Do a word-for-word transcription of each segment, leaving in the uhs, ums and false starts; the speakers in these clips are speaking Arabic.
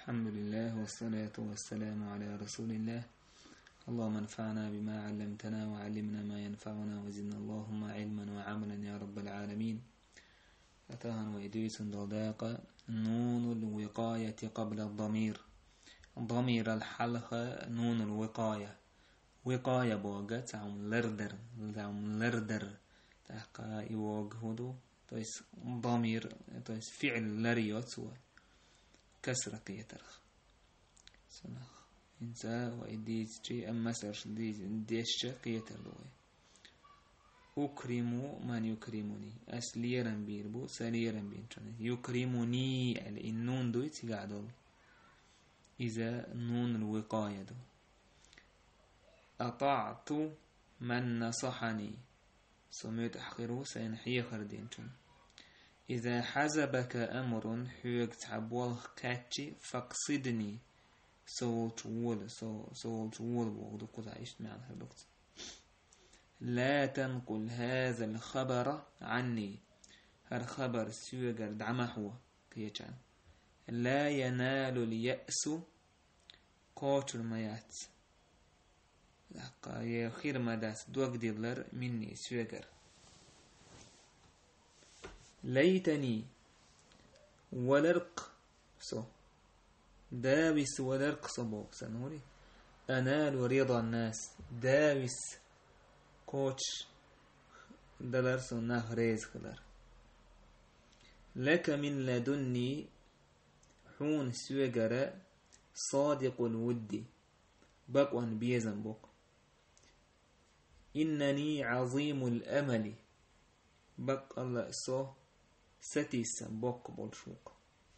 الحمد لله والصلاة والسلام على رسول الله. اللهم انفعنا بما علمتنا وعلمنا ما ينفعنا وزدنا اللهم علما وعملا يا رب العالمين. فتاهن وإدريس ضداق نون الوقاية قبل الضمير. ضمير الحلقة نون الوقاية. وقاية بوغة تعم لردر تعم لردر تحقا يوغهدو تويس ضمير تويس فعل لريوت كسر قيترخ سنخ إنسا وإديت شيء أما سرش ديش قيتر دوي. أكرم من يكرمني أسليرا بيربو سليرا بينشاني يكرمني النون دوي تقعدل إذا نون الوقاية دو. أطعت من نصحني سميت أحقره سينحي خردينشون. إذا حزبك أمر حيوك تعبوال كاتشي فاقصدني سولت وول سولت وول وغدو قد عشت معنا هالوقت. لا تنقل هذا الخبر عني هالخبر سيوغر دعمحوه كيجان. لا ينال اليأس قوتر ميات لقا يخير مداس دوك ديلر مني سيوغر. ليتني ولرق سو داوس ولرق صبو سنوري أنال رضا الناس داوس كوتش دلرس نهريز خلر. لك من لدني حون سوغر صادق الود بقوان بيزن بق. إنني عظيم الأمل بق الله سو ستيس بق بولشوق.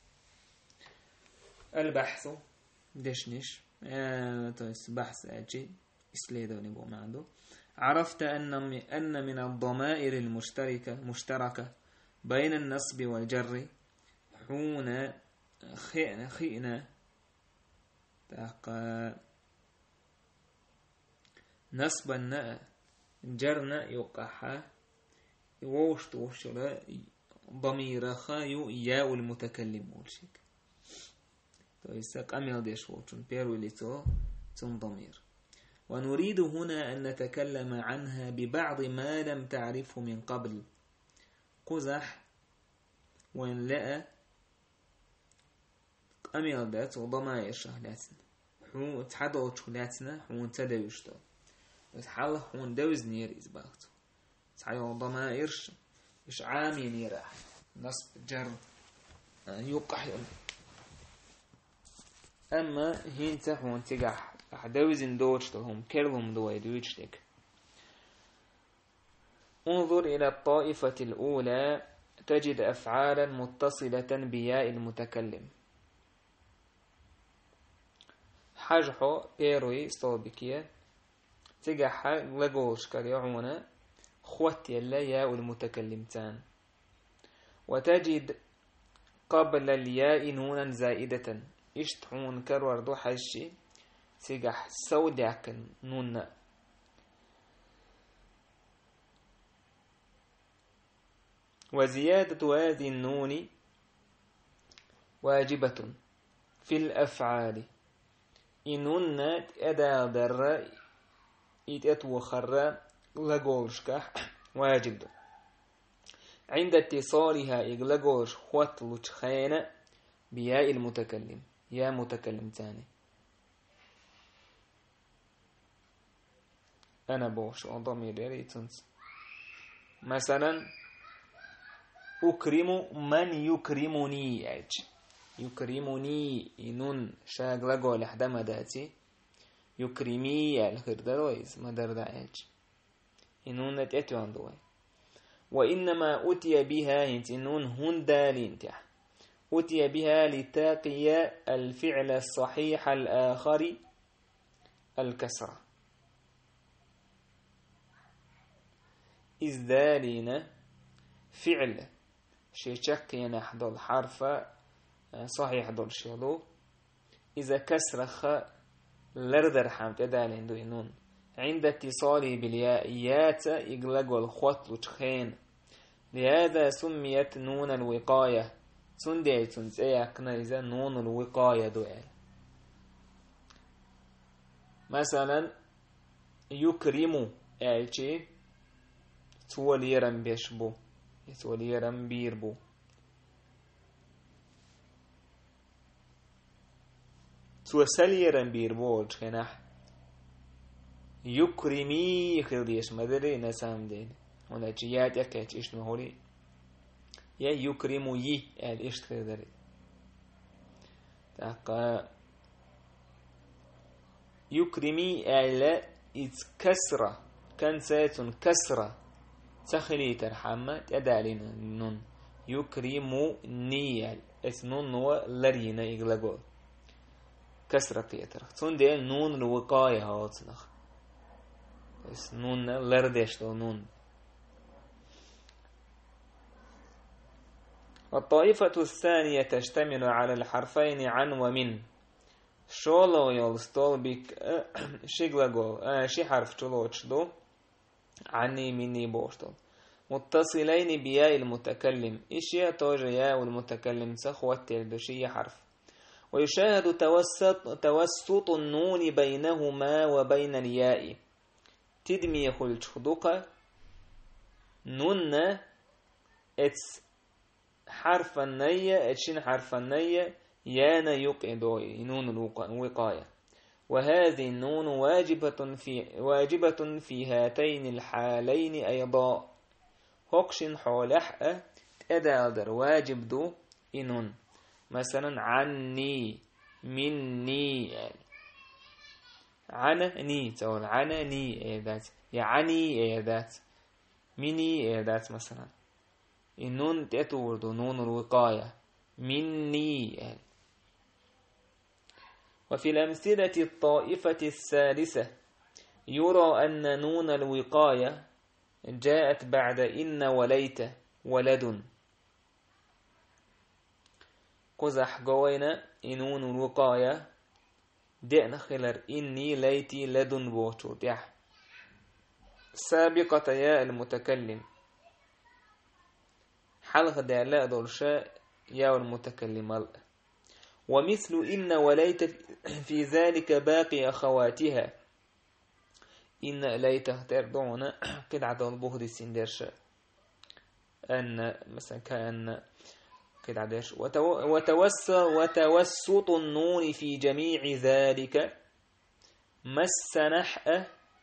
البحث دشنش آه تويس بحث أجي إسليدوني بو معندو. عرفت أن أن من الضمائر المشتركة مشتركة بين النصب والجر حون خئنا خئنا تاقا نصبا جرنا يقحا ووشت وشلا ضمير خايو ياء المتكلم والشيك تويساق أميل ديش ووشن بيرو لتو تن ضمير. ونريد هنا أن نتكلم عنها ببعض ما لم تعرفه من قبل. قزح وإن لأ أميل دات وضمائر شهلاتنا حون تحدو شهلاتنا حون تدوشتو وتحال حون دوز نير إزباغتو تحيو ضمائرش إش عامي نيراح نصب جر يوقح يوم. أما هين تحون تقح دوزن دوشتهم كرلهم دو يدوشتك. انظر إلى الطائفة الأولى تجد أفعالا متصلة بياء المتكلم. حجحو بيروي صوبكية تقح لقوش كريعونا خوتي اللي ياء المتكلمتان. وتجد قبل الياء نونا زائدة اشتحون كرور دو حجي تقح سوداك نون. وزيادة هذه النون واجبة في الأفعال. إنون أدا در إتأتوخر لغورشكح واجب عند اتصالها إغلغورش خوات لتخين بياء المتكلم يا متكلم تاني. أنا بوش ضمير ريتنس مثلا أكرم من يكرمني أج يكرمني إنون شاغ لغول حدما داتي يكرمي الخردرويز مدر داعج إنون نتأتي عندوي. وإنما أتي بها إنون هن دالين تح أتي بها لتاقي الفعل الصحيح الآخر الكسرة. إذ دالين فعل شيشك ينحض الحرف صحيح دول شيلو إذا كسرخ لردر حامت دالين دو إنون عند اتصاله بالياء يات إغلق والخوت لتخين. لهذا سميت نون الوقاية تندي تنسيقنا إذا نون الوقاية دوال مثلا يكرم ألشي توليرم بيشبو توليرم بيربو توسليرم بيربو جناح يكرمي خلديش مدري نسام دين هنا جيات يكاتش إيش مهولي يا يكرم يي الإيش خلدري تاقا يكرمي ألا إتكسرة كان ساتون كسرة تخلي ترحمة تدالين نون يكرم نيال اسنون نو لرينا إغلقو كسرة قيتر تون دي نون الوقاية هاتنخ اس نون لردش دو نون والطائفة الثانية تشتمل على الحرفين عن ومن شولو يلستول بك شغلغو شي حرف تلوش دو عني مني بوشتول متصلين بياء المتكلم إشياء توجه ياء المتكلم سخوة الدشي حرف ويشاهد توسط توسط النون بينهما وبين الياء تدمي خلشدق نون اتس حرف النية اتشين حرف النية يانا يقعدوي نون الوقاية وهذه النون واجبة في واجبة في هاتين الحالين أيضا هوكشن حولح تأدادر واجب دو إنون مثلا عني مني يعني عني تقول عني إيدات يعني إيدات مني إيدات مثلا النون تأتورد نون الوقاية مني يعني. وفي الأمثلة الطائفة الثالثة يرى أن نون الوقاية جاءت بعد إن وليت ولد قزح قوينا نون الوقاية دئنا خلر إني ليتي لدن بوتو ديح سابقة ياء المتكلم حلق دعلاء دولشاء ياء المتكلم ومثل إن وليت في ذلك باقي أخواتها إن ليت تردون قد عدو البهد السندرش أن مثلا كأن قد عدش وتوسط النون في جميع ذلك مسنح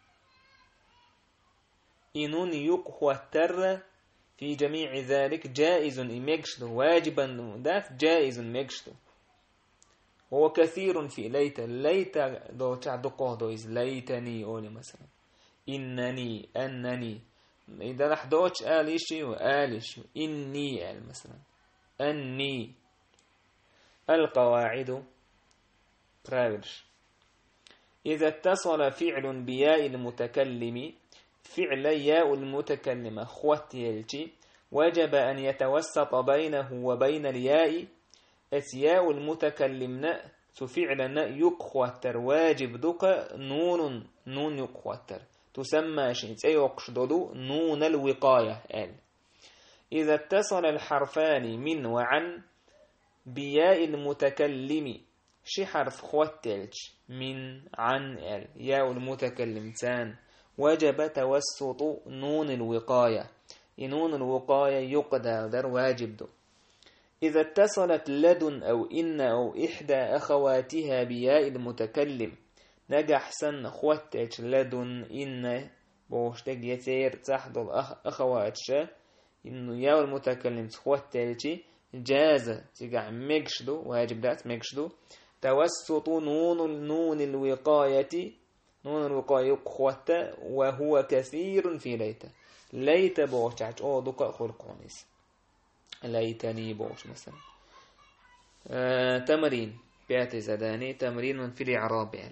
إنون يقوى التر في جميع ذلك جائز إمكشت واجبا ذات جائز مكشت هو كثير في ليت ليت دو تعدقه دو إز ليتني أولي مثلا إنني أنني إذا لحدوش آليشي وآليشي إني آل مثلا أني القواعد برايرش إذا اتصل فعل بياء المتكلم فعل ياء المتكلم خوتيلتي وجب أن يتوسط بينه وبين الياء أسياء المتكلمنا تفعلنا يقوتر واجب دوك نون نون يقوتر تسمى شيء يقصدو نون الوقاية ال إذا اتصل الحرفان من وعن بياء المتكلم شي حرف خوتلج من عن ال ياء المتكلم تان وجب توسط نون الوقاية نون الوقاية يقدر واجب دو إذا اتصلت لدن أو إن أو إحدى أخواتها بياء المتكلم نجح سن خوتج لدن إن بوشتك يتير تحت الأخواتش إنه ياء المتكلم خوتج جاز تجع مكشدو واجب دات مكشدو توسط نون النون الوقاية نون الوقاية خوتة وهو كثير في ليت ليت بوشتج أو دقاء خلقونيس ليتني بوش مثلا آه، تمرين بياتي زداني تمرين في الإعراب يعني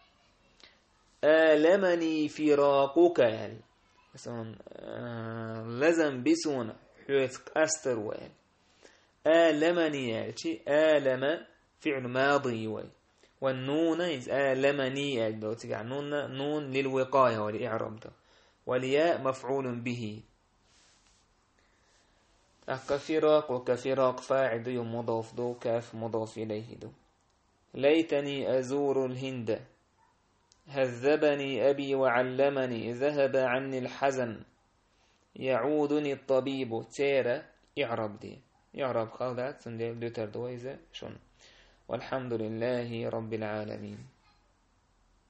آلمني فراقك يعني مثلا آه، لزم بسون حيث أستر وين آلمني يعني آلم فعل ماضي وين والنون إذ آلمني يعني لو تقع نون نون للوقاية والإعراب ده والياء مفعول به كفراق وكفراق فاعد يوم مضاف دو كاف مضاف إليه دو. ليتني أزور الهند هذبني أبي وعلمني ذهب عني الحزن يعودني الطبيب تيرا إعراب دي إعراب خالدات سندل دوتر دويزة شون. والحمد لله رب العالمين.